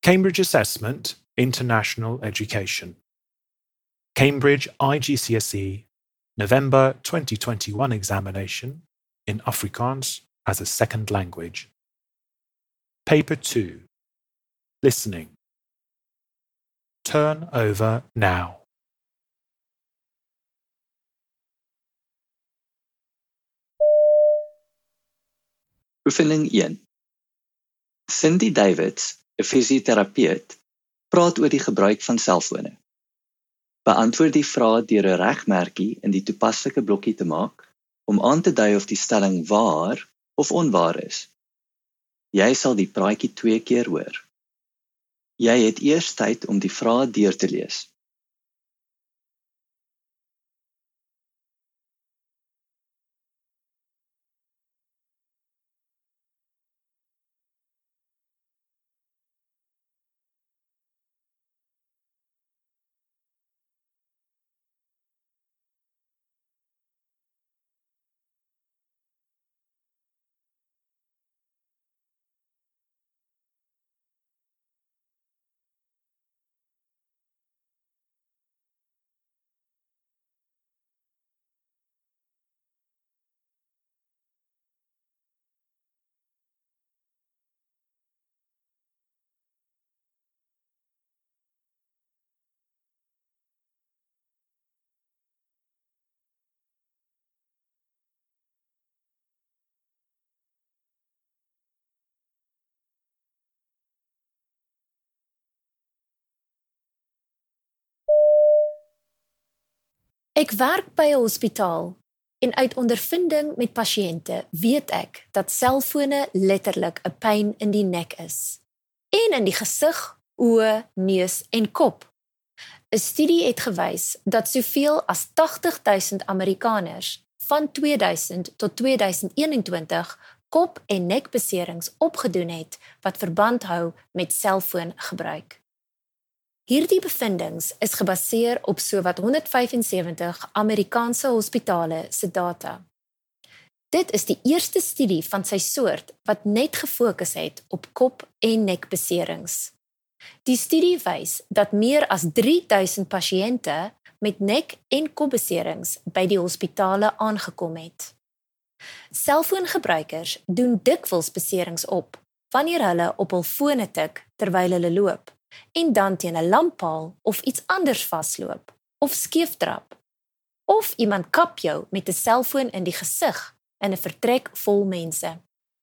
Cambridge Assessment, International Education. Cambridge IGCSE, November 2021 examination in Afrikaans as a second language. Paper 2. Listening. Turn over now. Oefening 1. Cindy Davids, 'n fisioterapeut, praat oor die gebruik van selfone. Beantwoord die vraag deur 'n regmerkie in die toepaslike blokkie te maak om aan te dui of die stelling waar of onwaar is. Jy sal die praatjie 2 keer hoor. Jy het eers tyd om die vraag deur te lees. Ek werk by 'n hospitaal en uit ondervinding met pasiënte weet ek dat selfone letterlik 'n pyn in die nek is. En in die gesig, oë, neus en kop. 'n Studie het gewys dat soveel as 80,000 Amerikaners van 2000 tot 2021 kop- en nekbeserings opgedoen het wat verband hou met selfoongebruik. Hierdie bevindings is gebaseer op sowat 175 Amerikaanse hospitale se data. Dit is die eerste studie van sy soort wat net gefokus het op kop- en nekbeserings. Die studie wys dat meer as 3000 pasiënte met nek- en kopbeserings by die hospitale aangekom het. Selfoongebruikers doen dikwels beserings op wanneer hulle op hul fone tik terwyl hulle loop en dan teen 'n lamppaal of iets anders vasloop of skeeftrap. Of iemand kap jou met 'n selfoon in die gesig in 'n vertrek vol mense.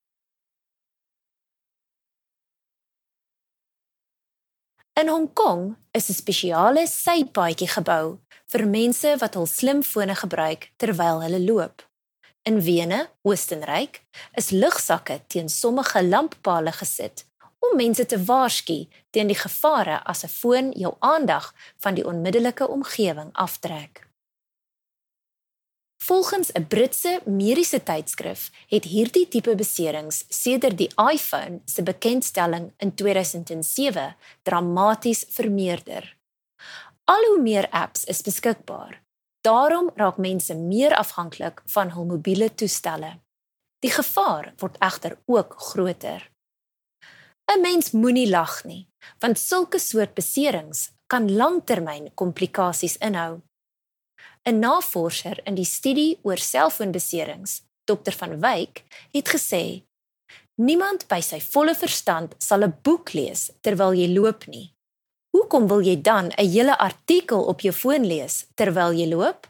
In Hong Kong is 'n spesiale sypaadjie gebou vir mense wat hul slimfone gebruik terwyl hulle loop. In Wene, Oostenryk, is lugsakke teen sommige lamppale gesit om mense te waarsku teen die gevare as 'n foon jou aandag van die onmiddellike omgewing aftrek. Volgens 'n Britse mediese tydskrif het hierdie tipe beserings sedert die iPhone se bekendstelling in 2007 dramaties vermeerder. Al hoe meer apps is beskikbaar. Daarom raak mense meer afhanklik van hul mobiele toestelle. Die gevaar word egter ook groter. 'n Mens moenie lag nie, want sulke soort beserings kan langtermyn komplikasies inhou. 'n Navorser in die studie oor selfoonbeserings, Dr. van Wyk, het gesê: "Niemand by sy volle verstand sal 'n boek lees terwyl jy loop nie. Hoekom wil jy dan 'n hele artikel op jou foon lees terwyl jy loop?"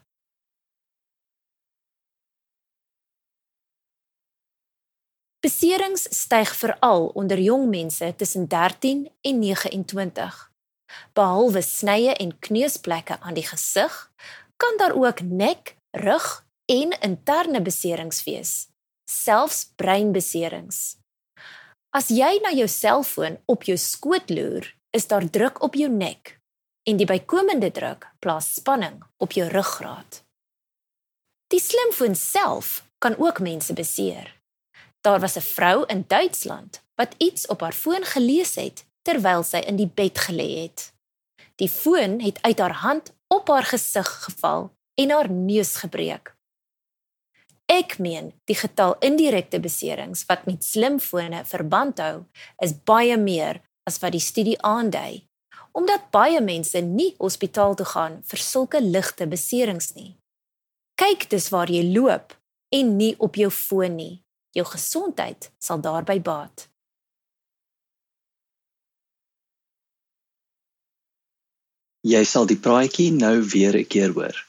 Beserings styg veral onder jong mense tussen 13 en 29. Behalwe snye en kneusplekke aan die gesig, kan daar ook nek, rug en interne beserings wees, selfs breinbeserings. As jy na jou selfoon op jou skoot loer, is daar druk op jou nek en die bykomende druk plaas spanning op jou ruggraat. Die slimfoon self kan ook mense beseer. Daar was 'n vrou in Duitsland wat iets op haar foon gelees het terwyl sy in die bed gelê het. Die foon het uit haar hand op haar gesig geval en haar neus gebreek. Ek meen, die getal indirekte beserings wat met slimfone verband hou, is baie meer as wat die studie aandui, omdat baie mense nie hospitaal toe gaan vir sulke ligte beserings nie. Kyk dus waar jy loop en nie op jou foon nie. Jou gesondheid sal daarby baat. Jy sal die praatjie nou weer 'n keer hoor.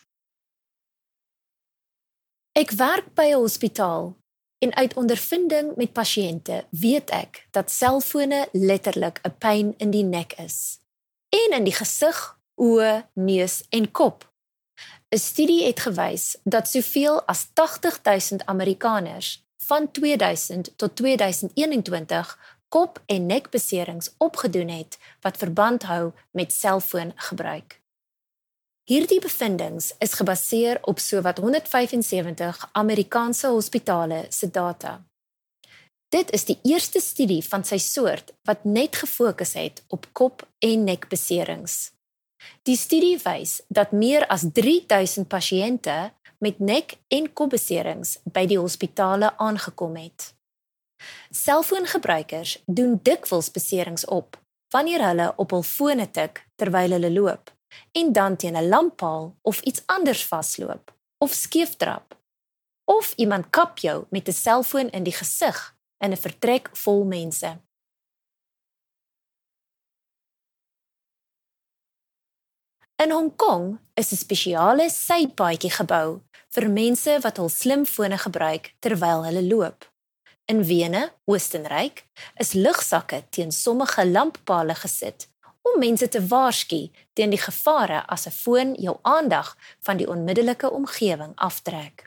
Ek werk by 'n hospitaal en uit ondervinding met pasiënte weet ek dat selfone letterlik 'n pyn in die nek is. En in die gesig, oë, neus en kop. 'n Studie het gewys dat soveel as 80,000 Amerikaners van 2000 tot 2021 kop- en nekbeserings opgedoen het wat verband hou met selfoongebruik. Hierdie bevindings is gebaseer op sowat 175 Amerikaanse hospitale se data. Dit is die eerste studie van sy soort wat net gefokus het op kop- en nekbeserings. Die studie wys dat meer as 3000 pasiënte met nek- en kopbeserings by die hospitale aangekom het. Selfoongebruikers doen dikwels beserings op wanneer hulle op hul fone tik terwyl hulle loop en dan teen 'n lamppaal of iets anders vasloop of skeeftrap. Of iemand kap jou met 'n selfoon in die gesig in 'n vertrek vol mense. In Hong Kong is 'n spesiale sypaadjie gebou vir mense wat hul slimfone gebruik terwyl hulle loop. In Wene, Oostenryk, is lugsakke teen sommige lamppale gesit om mense te waarsku teen die gevare as 'n foon jou aandag van die onmiddellike omgewing aftrek.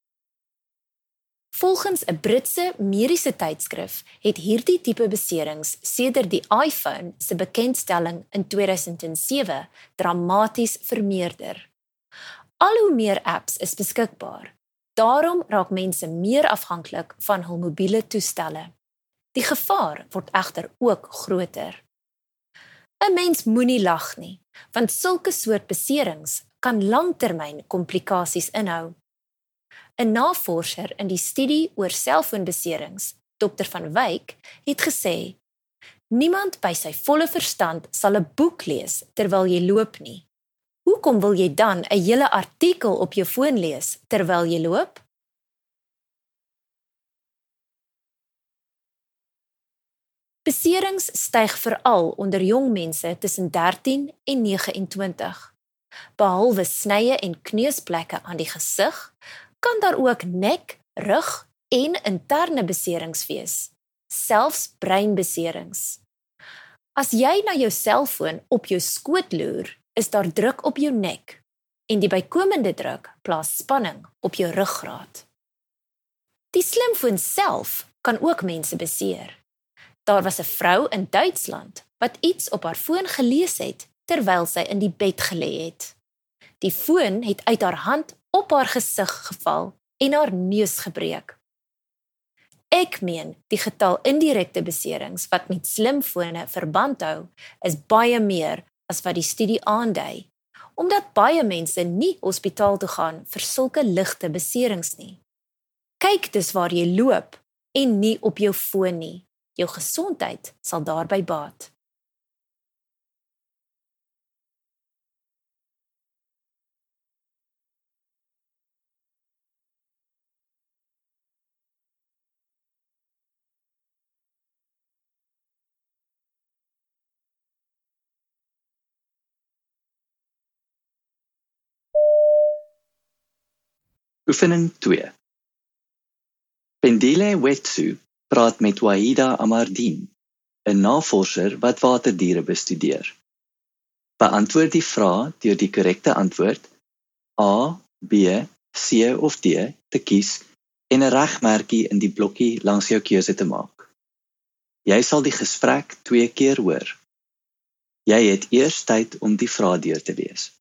Volgens 'n Britse mediese tydskrif het hierdie tipe beserings sedert die iPhone se bekendstelling in 2007 dramaties vermeerder. Al hoe meer apps is beskikbaar. Daarom raak mense meer afhanklik van hul mobiele toestelle. Die gevaar word egter ook groter. 'n Mens moenie lag nie, want sulke soort beserings kan langtermyn komplikasies inhou. 'n Navorser in die studie oor selfoonbeserings, Dr. van Wyk, het gesê: "Niemand by sy volle verstand sal 'n boek lees terwyl jy loop nie. Hoekom wil jy dan 'n hele artikel op jou foon lees terwyl jy loop?" Beserings styg veral onder jong mense tussen 13 en 29. Behalwe snye en kneusplekke aan die gesig, kan daar ook nek, rug en interne beserings wees, selfs breinbeserings. As jy na jou selfoon op jou skoot loer, is daar druk op jou nek en die bykomende druk plaas spanning op jou ruggraat. Die slimfoon self kan ook mense beseer. Daar was 'n vrou in Duitsland wat iets op haar foon gelees het terwyl sy in die bed gelê het. Die foon het uit haar hand op haar gesig geval en haar neus gebreek. Ek meen, die getal indirekte beserings wat met slimfone verband hou, is baie meer as wat die studie aandui, omdat baie mense nie hospitaal toe gaan vir sulke ligte beserings nie. Kyk dus waar jy loop en nie op jou foon nie. Jou gesondheid sal daarby baat. Oefening 2. Pendile Wetsu praat met Wahida Amardien, 'n navorser wat waterdiere bestudeer. Beantwoord die vraag deur die korrekte antwoord A, B, C of D te kies en 'n regmerkie in die blokkie langs jou keuse te maak. Jy sal die gesprek 2 keer hoor. Jy het eers tyd om die vraag deur te lees.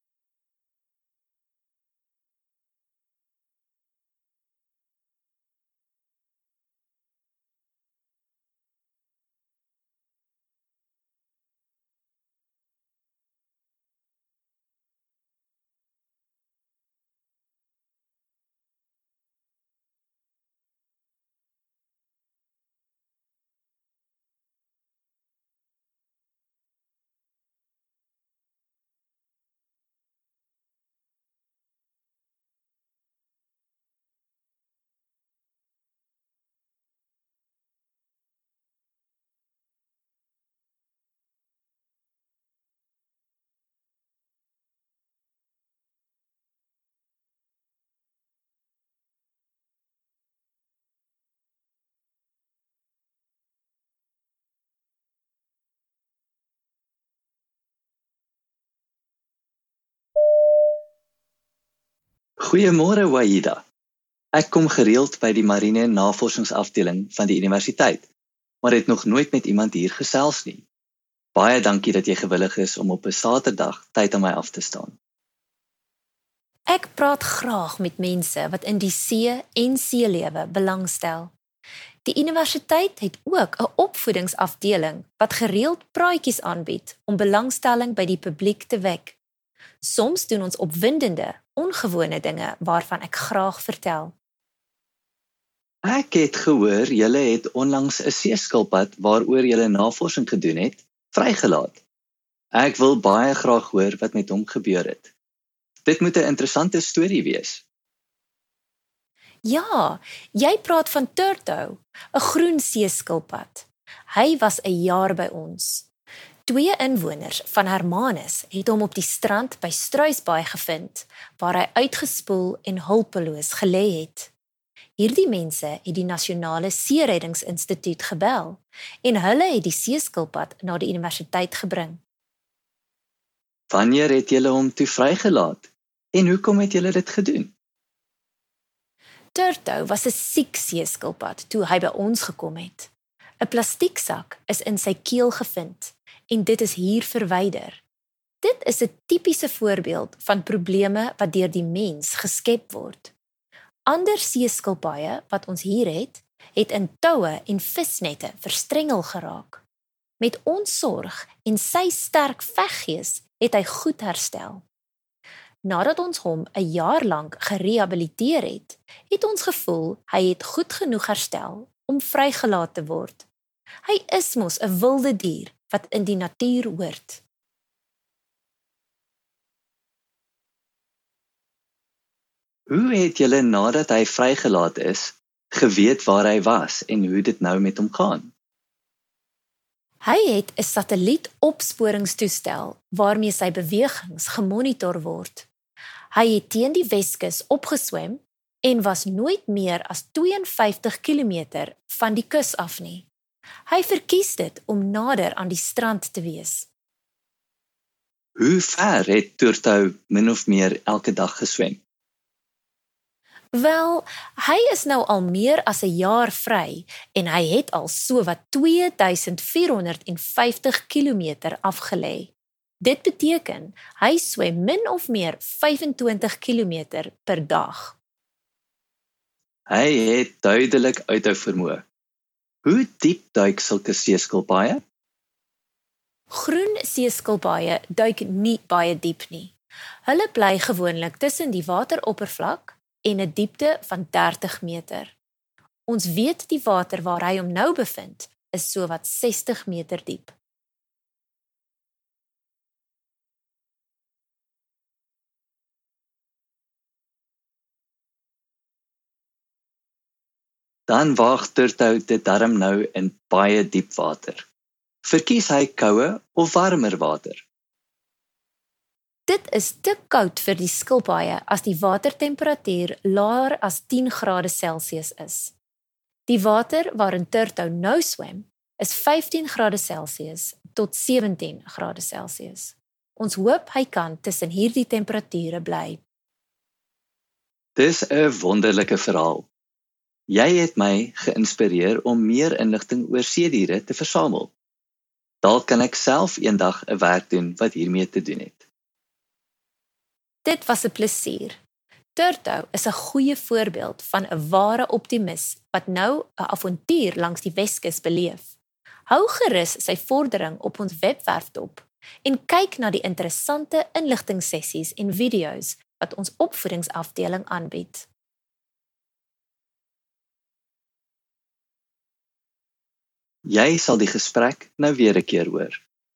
Goeiemôre Waida. Ek kom gereeld by die Marine Navorsingsafdeling van die universiteit, maar het nog nooit met iemand hier gesels nie. Baie dankie dat jy gewillig is om op 'n Saterdag tyd aan my af te staan. Ek praat graag met mense wat in die see en seelewe belangstel. Die universiteit het ook 'n opvoedingsafdeling wat gereeld praatjies aanbied om belangstelling by die publiek te wek. Soms doen ons opwindende, ongewone dinge waarvan ek graag vertel. Ek het gehoor julle het onlangs 'n seeskilpad waaroor julle navorsing gedoen het, vrygelaat. Ek wil baie graag hoor wat met hom gebeur het. Dit moet 'n interessante storie wees. Ja, jy praat van Turtou, 'n groen seeskilpad. Hy was 'n jaar by ons. 2 inwoners van Hermanus het hom op die strand by Struisbaai gevind, waar hy uitgespoel en hulpeloos gelê het. Hierdie mense het die Nasionale Seereddingsinstituut gebel en hulle het die seeskilpad na die universiteit gebring. Wanneer het julle hom toe vrygelaat? En hoekom het julle dit gedoen? Turtou was 'n siek seeskilpad toe hy by ons gekom het. 'n Plastieksak is in sy keel gevind en dit is hier verwyder. Dit is 'n tipiese voorbeeld van probleme wat deur die mens geskep word. Ander seeskilpaaie wat ons hier het in toue en visnette verstrengel geraak. Met ons sorg en sy sterk veggees het hy goed herstel. Nadat ons hom 'n jaar lank gerehabiliteer het ons gevoel hy het goed genoeg herstel om vrygelaat te word. Hy is mos 'n wilde dier wat in die natuur hoort. Hoe het julle nadat hy vrygelaat is, geweet waar hy was en hoe dit nou met hom gaan? Hy het 'n satellietopsporingstoestel waarmee sy bewegings gemonitor word. Hy het teen die Weskus opgeswem en was nooit meer as 52 km van die kus af nie. Hy verkies dit om nader aan die strand te wees. Hoe ver het Turtou min of meer elke dag geswem? Wel, hy is nou al meer as 'n jaar vry en hy het al sowat 2450 km afgelê. Dit beteken, hy swem min of meer 25 km per dag. Hy het duidelik uithou vermoë. Hoe diep duik sulke seeskilpaaie? Groen seeskilpaaie duik nie baie diep nie. Hulle bly gewoonlik tussen die wateroppervlak en 'n diepte van 30 meter. Ons weet die water waar hy hom nou bevind is sowat 60 meter diep. Dan waag Turtou dit darm nou in baie diep water. Verkies hy koue of warmer water? Dit is te koud vir die skilpaaie as die watertemperatuur laer as 10 grade Celsius is. Die water waarin Turtou nou swem is 15 grade Celsius tot 17 grade Celsius. Ons hoop hy kan tussen hierdie temperature bly. Dis 'n wonderlike verhaal. Jy het my geïnspireer om meer inligting oor seediere te versamel. Dalk kan ek self eendag 'n werk doen wat hiermee te doen het. Dit was 'n plesier. Turtou is 'n goeie voorbeeld van 'n ware optimis wat nou 'n avontuur langs die Weskus beleef. Hou gerus sy vordering op ons webwerf dop en kyk na die interessante inligtingsessies en video's wat ons opvoedingsafdeling aanbied. Jy sal die gesprek nou weer 'n keer hoor.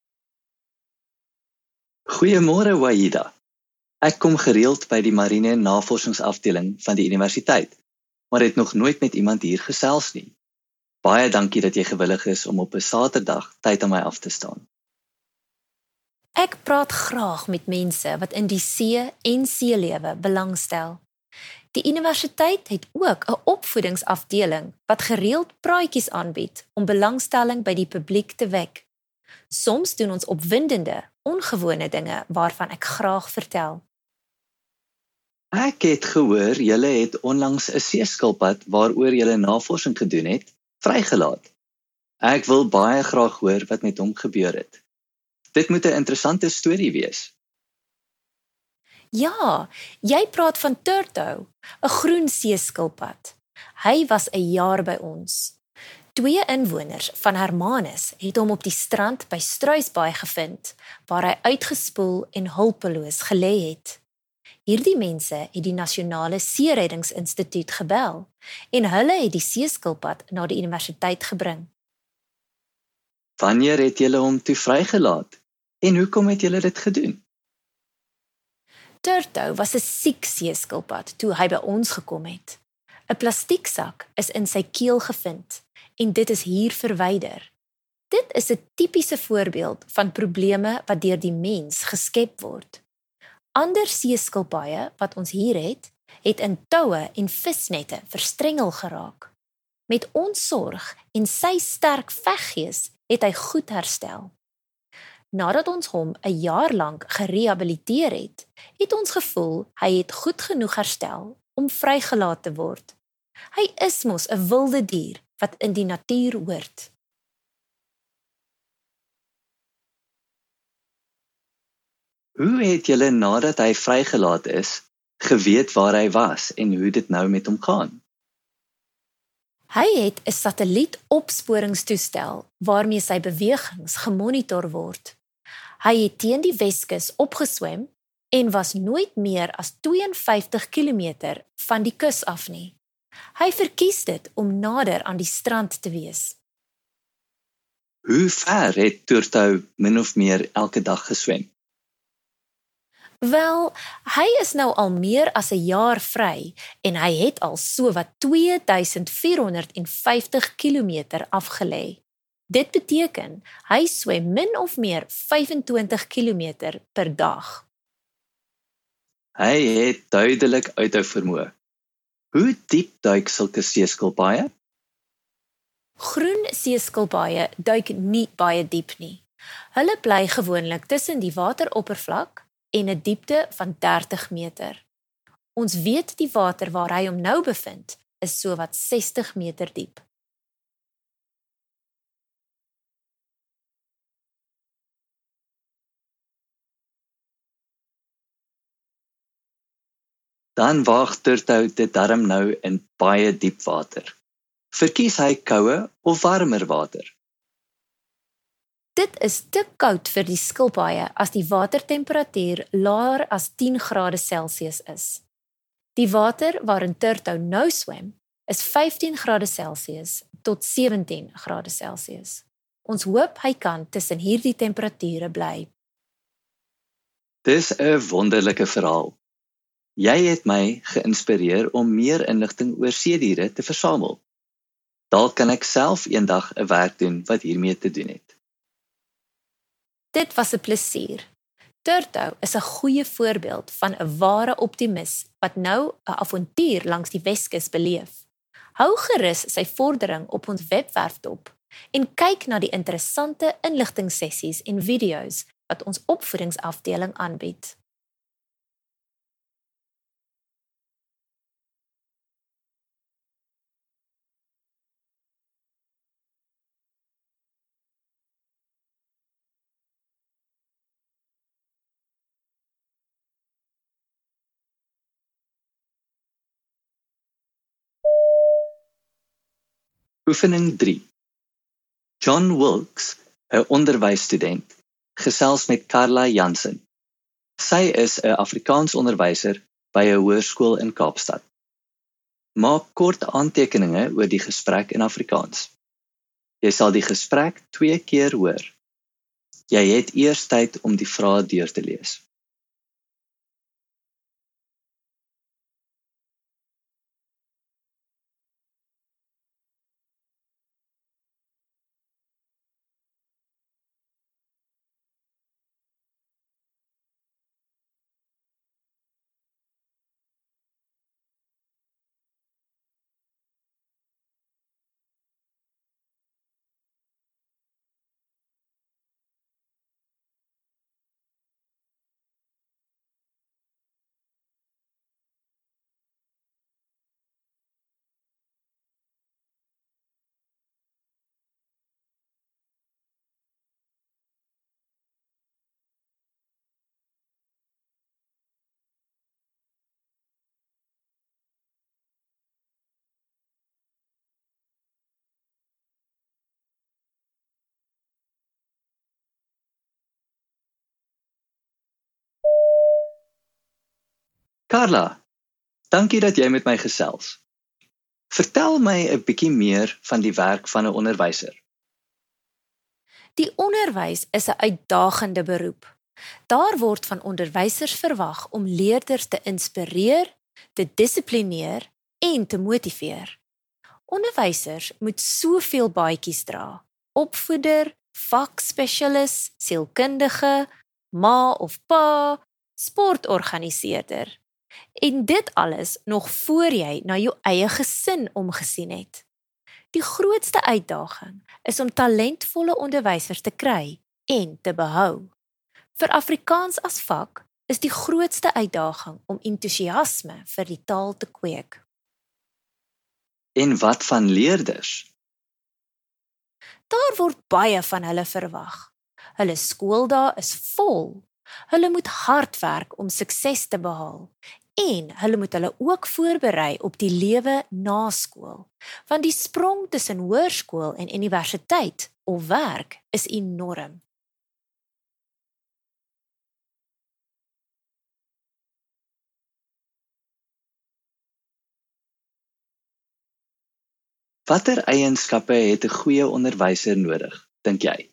Goeiemôre Waida. Ek kom gereeld by die Marine Navorsingsafdeling van die universiteit, maar het nog nooit met iemand hier gesels nie. Baie dankie dat jy gewillig is om op 'n Saterdag tyd aan my af te staan. Ek praat graag met mense wat in die see en seelewe belangstel. Die universiteit het ook 'n opvoedingsafdeling wat gereeld praatjies aanbied om belangstelling by die publiek te wek. Soms doen ons opwindende, ongewone dinge waarvan ek graag vertel. Ek het gehoor julle het onlangs 'n seeskilpad waaroor julle navorsing gedoen het, vrygelaat. Ek wil baie graag hoor wat met hom gebeur het. Dit moet 'n interessante storie wees. Ja, jy praat van Turtou, 'n groen seeskilpad. Hy was 'n jaar by ons. 2 inwoners van Hermanus het hom op die strand by Struisbaai gevind, waar hy uitgespoel en hulpeloos gelê het. Hierdie mense het die Nasionale Seereddingsinstituut gebel en hulle het die seeskilpad na die universiteit gebring. Wanneer het julle hom toe vrygelaat? En hoekom het julle dit gedoen? Turtou was 'n siek seeskilpad toe hy by ons gekom het. 'n Plastieksak is in sy keel gevind en dit is hier verwyder. Dit is 'n tipiese voorbeeld van probleme wat deur die mens geskep word. Ander seeskilpaaie wat ons hier het in toue en visnette verstrengel geraak. Met ons sorg en sy sterk veggees het hy goed herstel. Nadat ons hom 'n jaar lank gerehabiliteer het ons gevoel hy het goed genoeg herstel om vrygelaat te word. Hy is mos 'n wilde dier wat in die natuur hoort. Hoe het julle nadat hy vrygelaat is, geweet waar hy was en hoe dit nou met hom gaan? Hy het 'n satellietopsporingstoestel waarmee sy bewegings gemonitor word. Hy het teen die Weskus opgeswem en was nooit meer as 52 km van die kus af nie. Hy verkies dit om nader aan die strand te wees. Hoe ver het Turtou min of meer elke dag geswem? Wel, hy is nou al meer as 'n jaar vry en hy het al sowat 2450 km afgelê. Dit beteken hy swem min of meer 25 km per dag. Hy het duidelik uithou vermoë. Hoe diep duik sulke seeskilpaaie? Groen seeskilpaaie duik nie baie diep nie. Hulle bly gewoonlik tussen die wateroppervlak en 'n diepte van 30 meter. Ons weet die water waar hy hom nou bevind is sowat 60 meter diep. Dan waag Turtou dit darm nou in baie diep water. Verkies hy koue of warmer water? Dit is te koud vir die skilpaaie as die watertemperatuur laer as 10 grade Celsius is. Die water waarin Turtou nou swem is 15 grade Celsius tot 17 grade Celsius. Ons hoop hy kan tussen hierdie temperature bly. Dis 'n wonderlike verhaal. Jy het my geïnspireer om meer inligting oor seediere te versamel. Dalk kan ek self eendag 'n werk doen wat hiermee te doen het. Dit was 'n plesier. Turtou is 'n goeie voorbeeld van 'n ware optimis wat nou 'n avontuur langs die Weskus beleef. Hou gerus sy vordering op ons webwerf dop en kyk na die interessante inligtingsessies en video's wat ons opvoedingsafdeling aanbied. Oefening 3. John Wilkes, 'n onderwysstudent, gesels met Carla Jansen. Sy is 'n Afrikaans onderwyser by 'n hoërskool in Kaapstad. Maak kort aantekeninge oor die gesprek in Afrikaans. Jy sal die gesprek 2 keer hoor. Jy het eers tyd om die vrae deur te lees. Carla, dankie dat jy met my gesels. Vertel my 'n bietjie meer van die werk van 'n onderwyser. Die onderwys is 'n uitdagende beroep. Daar word van onderwysers verwag om leerders te inspireer, te dissiplineer en te motiveer. Onderwysers moet soveel baadjies dra: opvoeder, vakspesialis, sielkundige, ma of pa, sportorganiseerder. En dit alles nog voor jy na jou eie gesin omgesien het. Die grootste uitdaging is om talentvolle onderwysers te kry en te behou. Vir Afrikaans as vak is die grootste uitdaging om entoesiasme vir die taal te kweek. En wat van leerders? Daar word baie van hulle verwag. Hulle skooldae is vol. Hulle moet hard werk om sukses te behaal. En hulle moet hulle ook voorberei op die lewe na skool. Want die sprong tussen hoërskool en universiteit of werk is enorm. Watter eienskappe het 'n goeie onderwyser nodig, dink jy?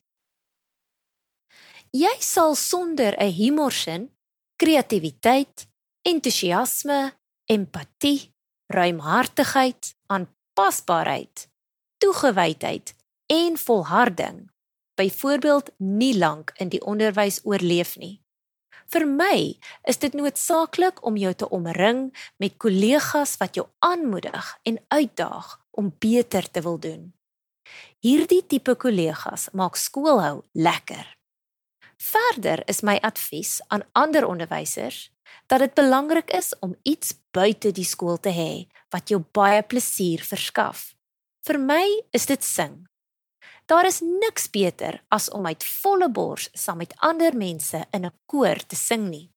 Jy sal sonder 'n humorsin, kreatiwiteit, entoesiasme, empatie, ruimhartigheid, aanpasbaarheid, toegewydheid en volharding byvoorbeeld nie lank in die onderwys oorleef nie. Vir my is dit noodsaaklik om jou te omring met kollegas wat jou aanmoedig en uitdaag om beter te wil doen. Hierdie tipe kollegas maak skoolhou lekker. Verder is my advies aan ander onderwysers dat dit belangrik is om iets buite die skool te hê wat jou baie plesier verskaf. Vir my is dit sing. Daar is niks beter as om uit volle bors saam met ander mense in 'n koor te sing nie.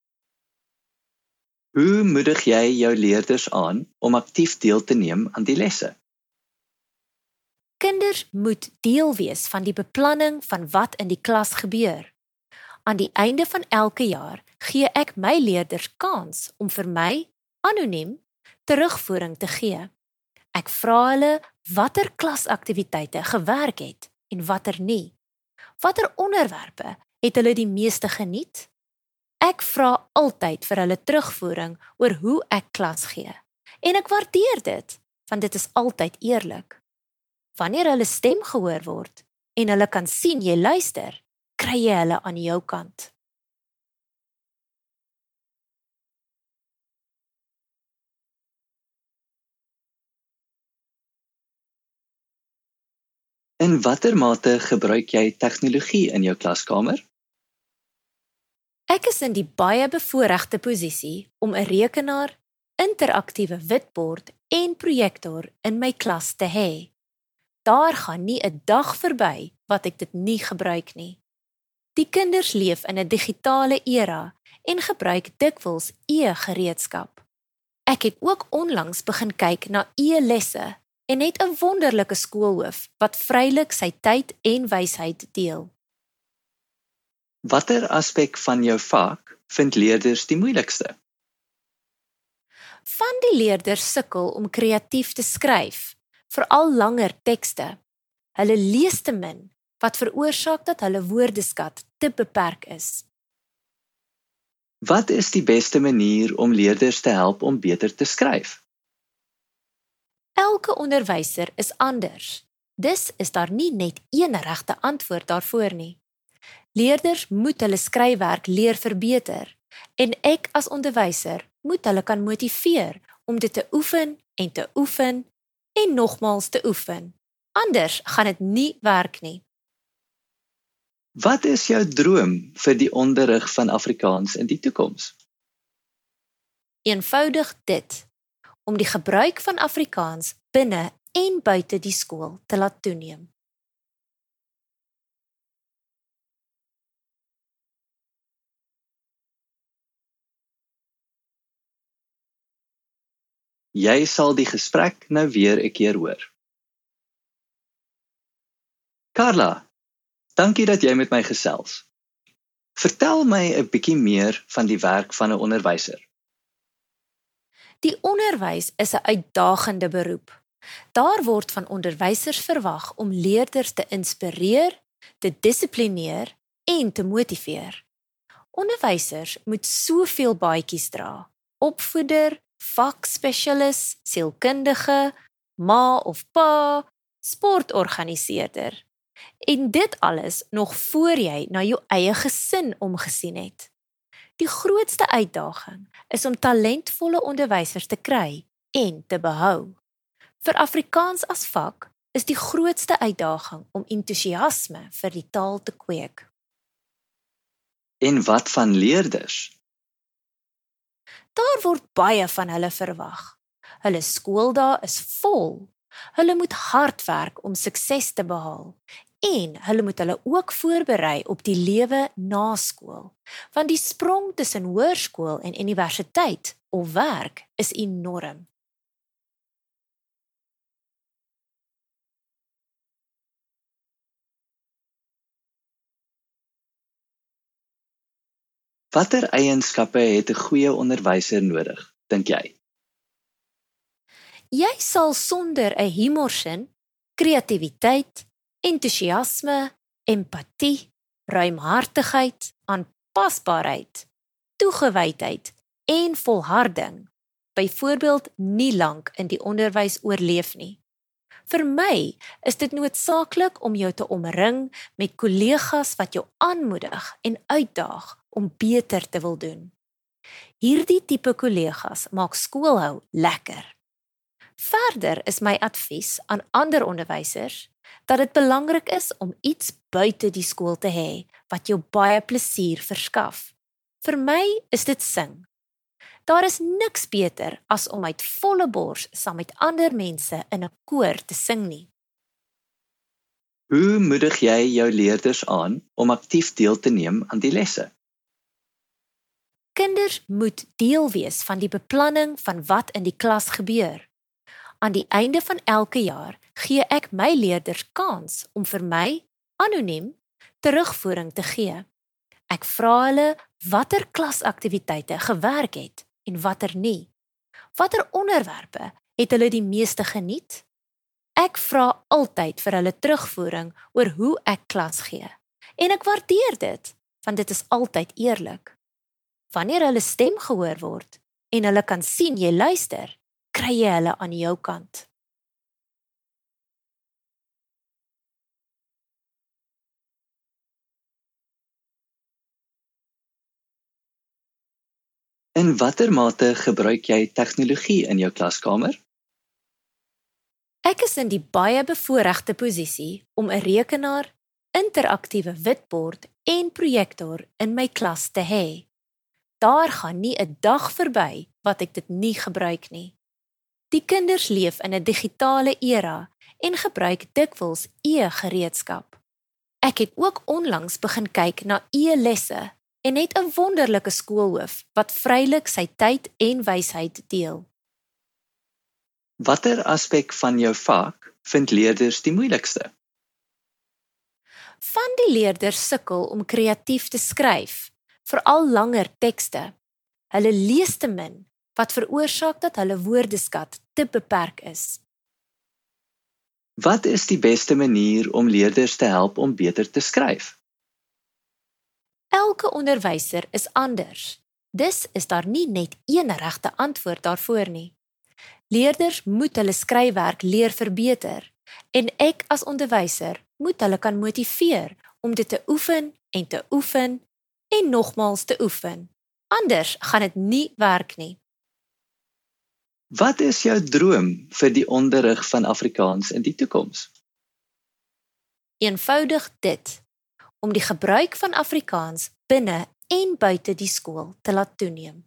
Hoe moedig jy jou leerders aan om aktief deel te neem aan die lesse? Kinders moet deel wees van die beplanning van wat in die klas gebeur. Aan die einde van elke jaar gee ek my leerders kans om vir my, anoniem, terugvoering te gee. Ek vra hulle watter klasaktiwiteite gewerk het en watter nie. Watter onderwerpe het hulle die meeste geniet? Ek vra altyd vir hulle terugvoering oor hoe ek klas gee. En ek waardeer dit, want dit is altyd eerlik. Wanneer hulle stem gehoor word en hulle kan sien jy luister, kry jy hulle aan jou kant. In watter mate gebruik jy tegnologie in jou klaskamer? Ek is in die baie bevoorregte posisie om 'n rekenaar, interaktiewe witbord en projektor in my klas te hê. Daar gaan nie 'n dag verby wat ek dit nie gebruik nie. Die kinders leef in 'n digitale era en gebruik dikwels e-gereedskap. Ek het ook onlangs begin kyk na e-lesse en het 'n wonderlike skoolhoof wat vrylik sy tyd en wysheid deel. Watter aspek van jou vak vind leerders die moeilikste? Van die leerders sukkel om kreatief te skryf, veral langer tekste. Hulle lees te min, wat veroorsaak dat hulle woordeskat te beperk is. Wat is die beste manier om leerders te help om beter te skryf? Elke onderwyser is anders. Dus is daar nie net een regte antwoord daarvoor nie. Leerders moet hulle skryfwerk leer verbeter en ek as onderwyser moet hulle kan motiveer om dit te oefen en nogmaals te oefen. Anders gaan dit nie werk nie. Wat is jou droom vir die onderrig van Afrikaans in die toekoms? Eenvoudig dit, om die gebruik van Afrikaans binne en buite die skool te laat toeneem. Jy sal die gesprek nou weer 'n keer hoor. Carla, dankie dat jy met my gesels. Vertel my 'n bietjie meer van die werk van 'n onderwyser. Die onderwys is 'n uitdagende beroep. Daar word van onderwysers verwag om leerders te inspireer, te dissiplineer en te motiveer. Onderwysers moet soveel baadjies dra: opvoeder, vakspesialis, sielkundige, ma of pa, sportorganiseerder. En dit alles nog voor jy na jou eie gesin omgesien het. Die grootste uitdaging is om talentvolle onderwysers te kry en te behou. Vir Afrikaans as vak is die grootste uitdaging om entoesiasme vir die taal te kweek. En wat van leerders? Daar word baie van hulle verwag. Hulle skooldae is vol. Hulle moet hard werk om sukses te behaal. En hulle moet hulle ook voorberei op die lewe na skool, want die sprong tussen hoërskool en universiteit of werk is enorm. Watter eienskappe het 'n goeie onderwyser nodig, dink jy? Jy sal sonder 'n humorsin, kreatiwiteit, entoesiasme, empatie, ruimhartigheid, aanpasbaarheid, toegewydheid en volharding byvoorbeeld nie lank in die onderwys oorleef nie. Vir my is dit noodsaaklik om jou te omring met kollegas wat jou aanmoedig en uitdaag om beter te wil doen. Hierdie tipe kollegas maak skoolhou lekker. Verder is my advies aan ander onderwysers dat dit belangrik is om iets buite die skool te hê wat jou baie plesier verskaf. Vir my is dit sing. Daar is niks beter as om uit volle bors saam met ander mense in 'n koor te sing nie. Hoe moedig jy jou leerders aan om aktief deel te neem aan die lesse? Kinders moet deel wees van die beplanning van wat in die klas gebeur. Aan die einde van elke jaar gee ek my leerders kans om vir my, anoniem, terugvoering te gee. Ek vra hulle watter klasaktiwiteite gewerk het en watter nie. Watter onderwerpe het hulle die meeste geniet? Ek vra altyd vir hulle terugvoering oor hoe ek klas gee. En ek waardeer dit, want dit is altyd eerlik. Wanneer hulle stem gehoor word en hulle kan sien jy luister, kry jy hulle aan jou kant. In watter mate gebruik jy tegnologie in jou klaskamer? Ek is in die baie bevoorregte posisie om 'n rekenaar, interaktiewe witbord en projektor in my klas te hê. Daar gaan nie 'n dag verby wat ek dit nie gebruik nie. Die kinders leef in 'n digitale era en gebruik dikwels e-gereedskap. Ek het ook onlangs begin kyk na e-lesse en het 'n wonderlike skoolhoof wat vrylik sy tyd en wysheid deel. Watter aspek van jou vak vind leerders die moeilikste? Van die leerders sukkel om kreatief te skryf, veral langer tekste. Hulle lees te min, wat veroorsaak dat hulle woordeskat te beperk is. Wat is die beste manier om leerders te help om beter te skryf? Elke onderwyser is anders. Dus is daar nie net een regte antwoord daarvoor nie. Leerders moet hulle skryfwerk leer verbeter en ek as onderwyser moet hulle kan motiveer om dit te oefen en nogmaals te oefen. Anders gaan dit nie werk nie. Wat is jou droom vir die onderrig van Afrikaans in die toekoms? Eenvoudig dit, om die gebruik van Afrikaans binne en buite die skool te laat toeneem.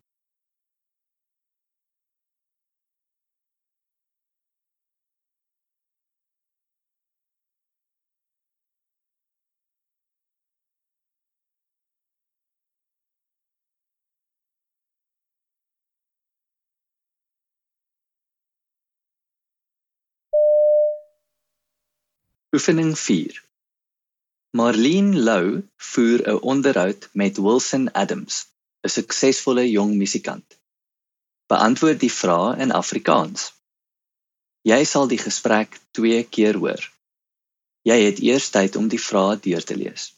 Oefening 4. Marlene Lou voer 'n onderhoud met Wilson Adams, 'n suksesvolle jong musikant. Beantwoord die vrae in Afrikaans. Jy sal die gesprek 2 keer hoor. Jy het eers tyd om die vrae deur te lees.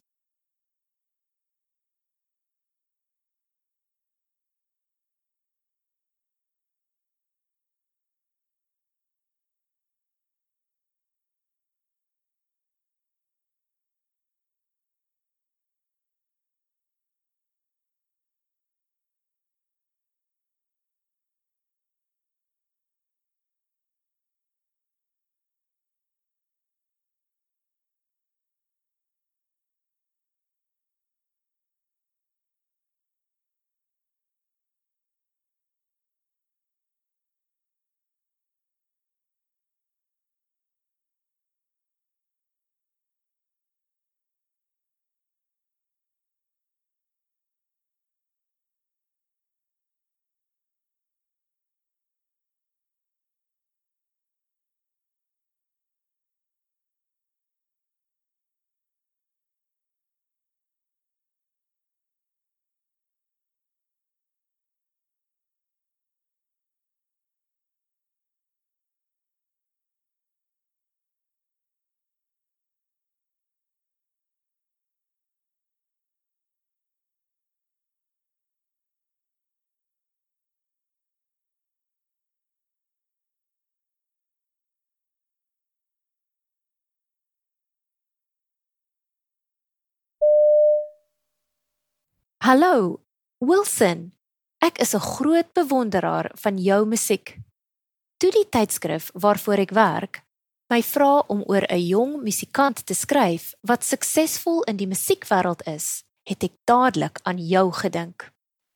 Hallo, Wilson. Ek is 'n groot bewonderaar van jou musiek. Toe die tydskrif waarvoor ek werk, my vra om oor 'n jong musikant te skryf wat suksesvol in die musiekwêreld is, het ek dadelik aan jou gedink.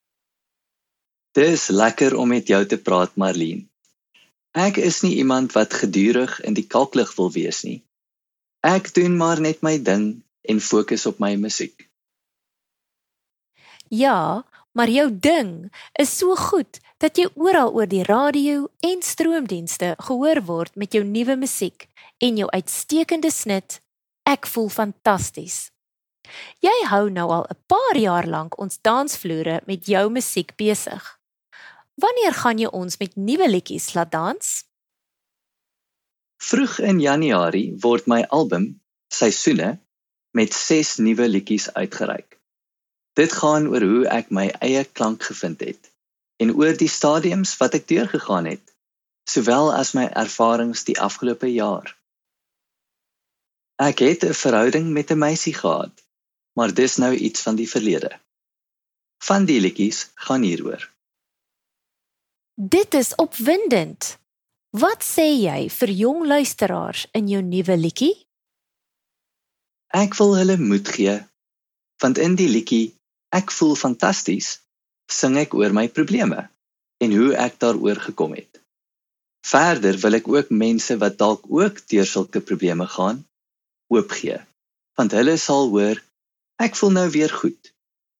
Dis lekker om met jou te praat, Marlene. Ek is nie iemand wat gedurig in die kalklig wil wees nie. Ek doen maar net my ding en fokus op my musiek. Ja, maar jou ding is so goed dat jy oral oor die radio en stroomdienste gehoor word met jou nuwe musiek en jou uitstekende snit. Ek voel fantasties. Jy hou nou al 'n paar jaar lank ons dansvloere met jou musiek besig. Wanneer gaan jy ons met nuwe liedjies laat dans? Vroeg in Januarie word my album, Seisoene, met 6 nuwe liedjies uitgereik. Dit gaan oor hoe ek my eie klank gevind het en oor die stadiums wat ek deurgegaan het, sowel as my ervarings die afgelope jaar. Ek het 'n verhouding met 'n meisie gehad, maar dis nou iets van die verlede. Van die liedjies gaan hieroor. Dit is opwindend. Wat sê jy vir jong luisteraars in jou nuwe liedjie? Ek wil hulle moed gee, want in die liedjie Ek voel fantasties, sing ek oor my probleme en hoe ek daaroor gekom het. Verder wil ek ook mense wat dalk ook deur sulke probleme gaan, hoop gee, want hulle sal hoor, ek voel nou weer goed.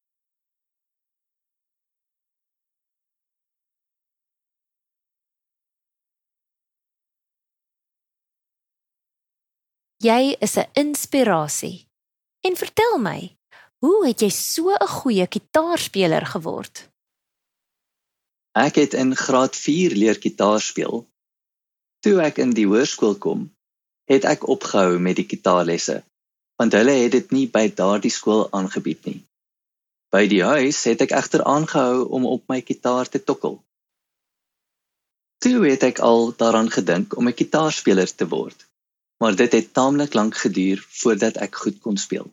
Jy is 'n inspirasie. En vertel my, hoe het jy so 'n goeie gitaarspeler geword? Ek het in graad 4 leer gitaar speel. Toe ek in die hoërskool kom, het ek opgehou met die gitaarlesse, want hulle het dit nie by daardie skool aangebied nie. By die huis het ek egter aangehou om op my gitaar te tokkel. Toe het ek al daaraan gedink om 'n gitaarspeler te word, maar dit het taamlik lank geduur voordat ek goed kon speel.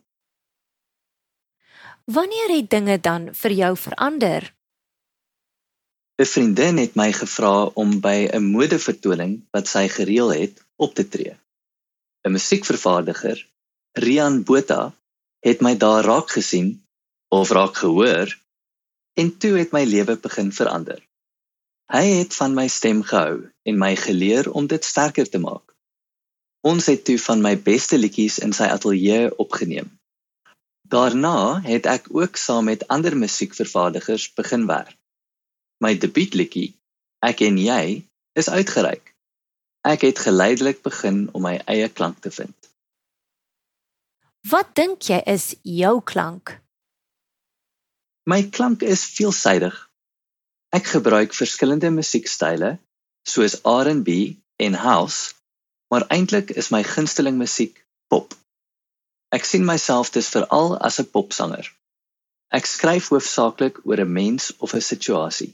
Wanneer het dinge dan vir jou verander? 'n Vriendin het my gevra om by 'n modevertoning wat sy gereël het, op te tree. 'n Musiekvervaardiger, Rian Botha, het my daar raak gesien, of raak gehoor, en toe het my lewe begin verander. Hy het van my stem gehou en my geleer om dit sterker te maak. Ons het toe van my beste liedjies in sy ateljee opgeneem. Daarna het ek ook saam met ander musiekvervaardigers begin werk. My debuutliedjie, Ek en Jy, is uitgereik. Ek het geleidelik begin om my eie klank te vind. Wat dink jy is jou klank? My klank is veelsidig. Ek gebruik verskillende musiekstyle, soos R&B en house, maar eintlik is my gunsteling musiek pop. Ek sien myself dus veral as 'n popsanger. Ek skryf hoofsaaklik oor 'n mens of 'n situasie.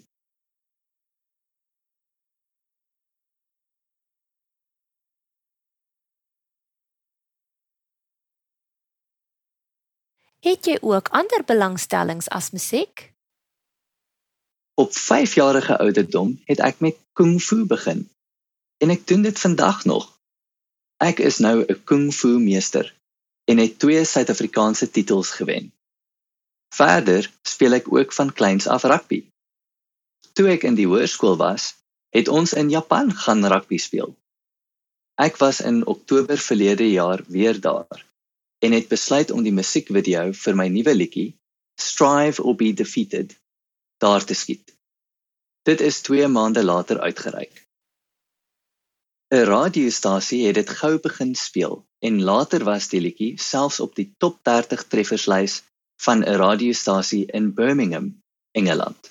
Het jy ook ander belangstellings as musiek? Op 5-jarige ouderdom het ek met kung fu begin, en ek doen dit vandag nog. Ek is nou 'n kung fu meester, en het 2 Suid-Afrikaanse titels gewen. Verder speel ek ook van kleins af rugby. Toe ek in die hoërskool was, het ons in Japan gaan rugby speel. Ek was in Oktober verlede jaar weer daar, en het besluit om die musiekvideo vir my nuwe liedjie, Strive or Be Defeated, daar te skiet. Dit is 2 maande later uitgereik. 'n radiostasie het dit gou begin speel, en later was die liedjie selfs op die top 30 trefferslys van 'n radiostasie in Birmingham, Engeland.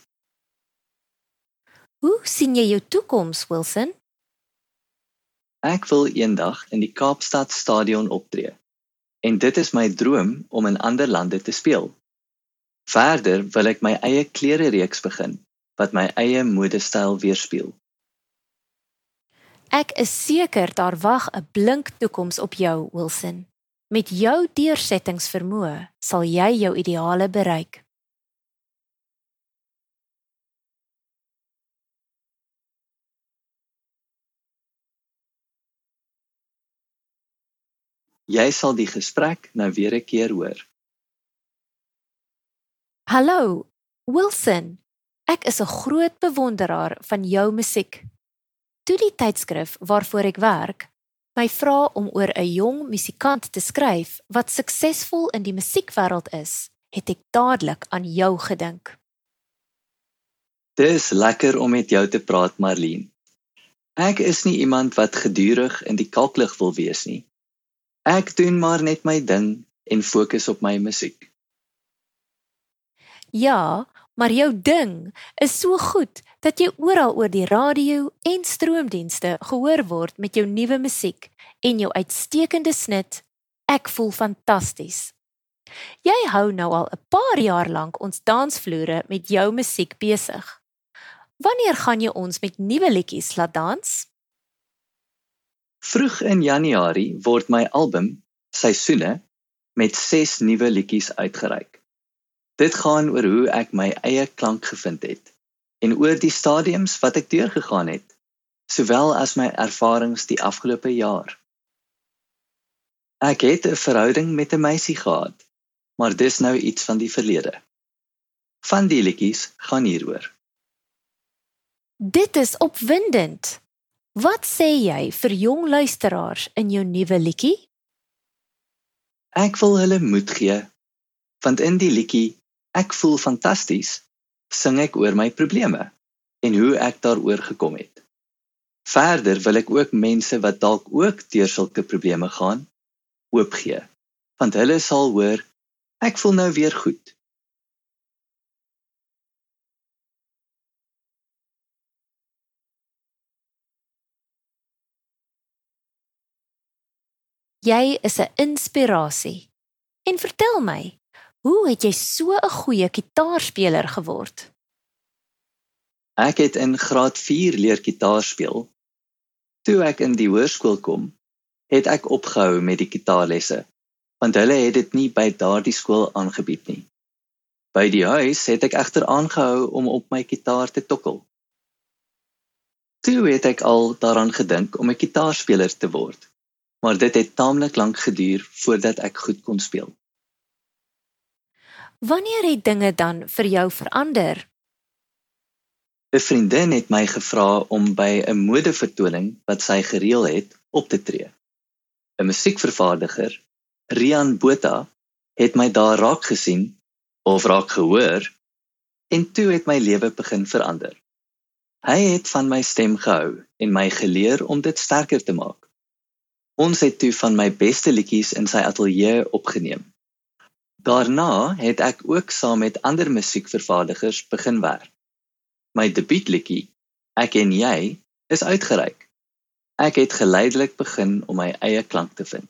Hoe sien jy jou toekoms, Wilson? Ek wil eendag in die Kaapstad Stadion optree, en dit is my droom om in ander lande te speel. Verder wil ek my eie klerereeks begin, wat my eie modestyl weerspieël. Ek is seker daar wag 'n blink toekoms op jou, Wilson. Met jou deursettingsvermoë sal jy jou ideale bereik. Jy sal die gesprek nou weer 'n keer hoor. Hallo, Wilson. Ek is 'n groot bewonderaar van jou musiek. Toe die tydskrif waarvoor ek werk, my vra om oor 'n jong musikant te skryf wat suksesvol in die musiekwêreld is, het ek dadelik aan jou gedink. Dis lekker om met jou te praat, Marlene. Ek is nie iemand wat gedurig in die kalklig wil wees nie. Ek doen maar net my ding en fokus op my musiek. Ja, maar jou ding is so goed dat jy oral oor die radio en stroomdienste gehoor word met jou nuwe musiek en jou uitstekende snit. Ek voel fantasties. Jy hou nou al 'n paar jaar lank ons dansvloere met jou musiek besig. Wanneer gaan jy ons met nuwe liedjies laat dans? Vroeg in Januarie word my album, Seisoene, met 6 nuwe liedjies uitgereik. Dit gaan oor hoe ek my eie klank gevind het, en oor die stadiums wat ek deurgegaan het, sowel as my ervarings die afgelope jaar. Ek het 'n verhouding met 'n meisie gehad, maar dis nou iets van die verlede. Van die liedjies gaan hieroor. Dit is opwindend. Wat sê jy vir jong luisteraars in jou nuwe liedjie? Ek wil hulle moed gee, want in die liedjie Ek voel fantasties, sing ek oor my probleme en hoe ek daaroor gekom het. Verder wil ek ook mense wat dalk ook deur sulke probleme gaan, hoop gee, want hulle sal hoor, ek voel nou weer goed. Jy is 'n inspirasie. En vertel my, hoe het jy so 'n goeie gitaarspeler geword? Ek het in graad 4 leer gitaar speel. Toe ek in die hoërskool kom, het ek opgehou met die gitaarlesse, want hulle het dit nie by daardie skool aangebied nie. By die huis het ek egter aangehou om op my gitaar te tokkel. Toe het ek al daaraan gedink om 'n gitaarspeler te word, maar dit het taamlik lank geduur voordat ek goed kon speel. Wanneer het dinge dan vir jou verander? 'n Vriendin het my gevra om by 'n modevertoning wat sy gereël het, op te tree. 'n Musiekvervaardiger, Rian Botha, het my daar raak gesien, of raak gehoor, en toe het my lewe begin verander. Hy het van my stem gehou en my geleer om dit sterker te maak. Ons het toe van my beste liedjies in sy ateljee opgeneem. Daarna het ek ook saam met ander musiekvervaardigers begin werk. My debuutliedjie, Ek en Jy, is uitgereik. Ek het geleidelik begin om my eie klank te vind.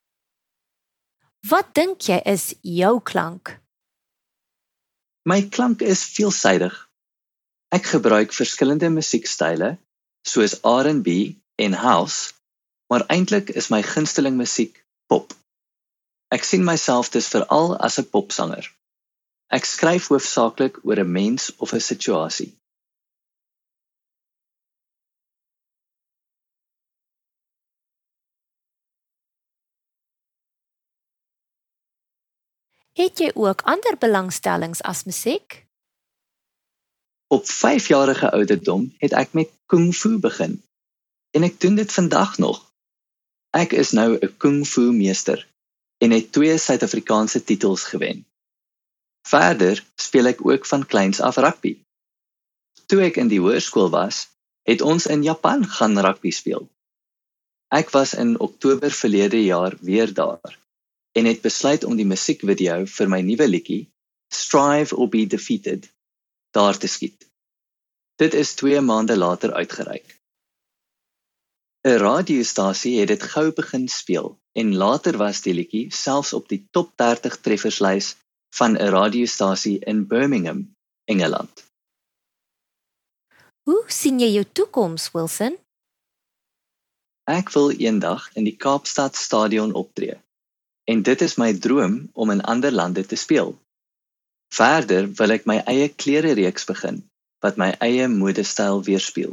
Wat dink jy is jou klank? My klank is veelsidig. Ek gebruik verskillende musiekstyle, soos R&B en house, maar eintlik is my gunsteling musiek pop. Ek sien myself dus veral as 'n popsanger. Ek skryf hoofsaaklik oor 'n mens of 'n situasie. Het jy ook ander belangstellings as musiek? Op 5-jarige ouderdom het ek met kung fu begin, en ek doen dit vandag nog. Ek is nou 'n kung fu meester, en het 2 Suid-Afrikaanse titels gewen. Verder speel ek ook van kleins af rugby. Toe ek in die hoërskool was, het ons in Japan gaan rugby speel. Ek was in Oktober verlede jaar weer daar, en het besluit om die musiekvideo vir my nuwe liedjie, Strive or Be Defeated, daar te skiet. Dit is 2 maande later uitgereik. 'n Radiostasie het dit gou begin speel, en later was die liedjie selfs op die top 30 trefferslys van 'n radiostasie in Birmingham, Engeland. Hoe sien jy jou toekoms, Wilson? Ek wil eendag in die Kaapstad Stadion optree, en dit is my droom om in ander lande te speel. Verder wil ek my eie klerereeks begin, wat my eie modestyl weerspieël.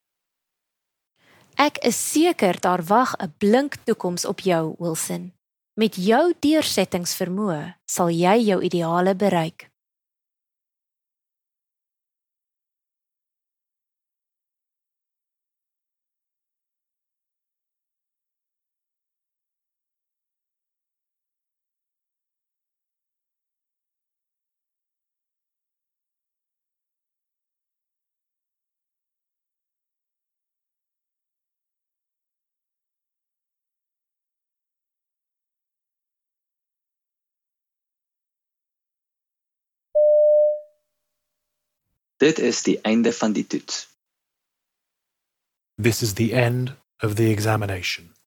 Ek is seker daar wag 'n blink toekoms op jou, Wilson. Met jou deursettingsvermoë sal jy jou ideale bereik. Dit is die einde van die toets. This is the end of the examination.